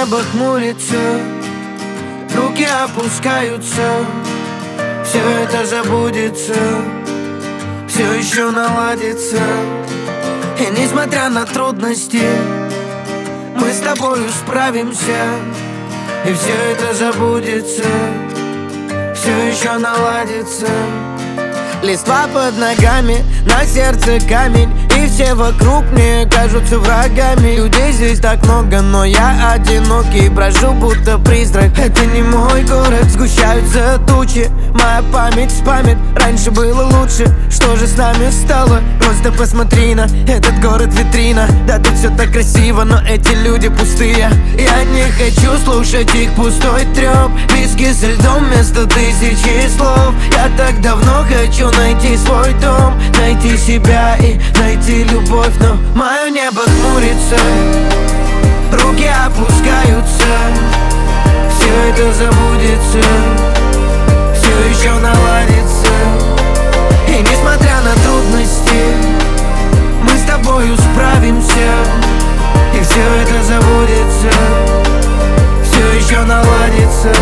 небо хмурится, руки опускаются, все это забудется, все еще наладится. И несмотря на трудности, мы с тобою справимся, и все это забудется, все еще наладится. Листва под ногами, на сердце камень, и все вокруг мне кажутся врагами. Людей здесь так много, но я одинокий, брожу будто призрак. Это не мой город, сгущаются тучи, моя память спамит, раньше было лучше. Что же с нами стало? Просто посмотри на этот город, витрина. Да, тут все так красиво, но эти люди пустые. Я не хочу слушать их пустой трёп, виски со льдом вместо тысячи слов. Я так давно хочу найти свой дом, найти себя и найти любовь. Но мое небо хмурится, руки опускаются, все это забудется, все еще наладится. И несмотря на трудности, мы с тобою справимся, и все это забудется, все еще наладится.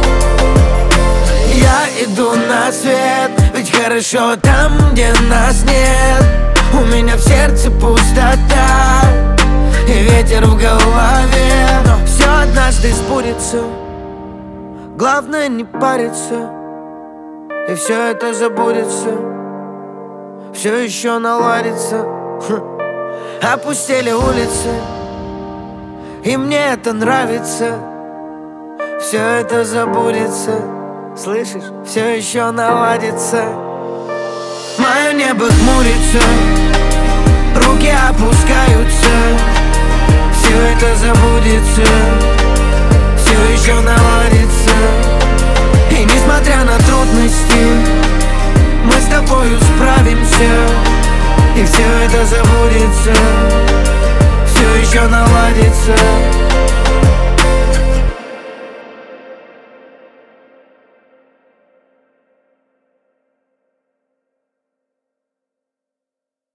Я иду на свет, ведь хорошо там, где нас нет. У меня в сердце пустота и ветер в голове, но все однажды сбудется. Главное не париться, и все это забудется, все еще наладится. Опустели улицы, и мне это нравится. Все это забудется, слышишь, все еще наладится. Мое небо хмурится, руки опускаются, все это забудется, все еще наладится. И несмотря на трудности, мы с тобою справимся, и все это забудется, все еще наладится.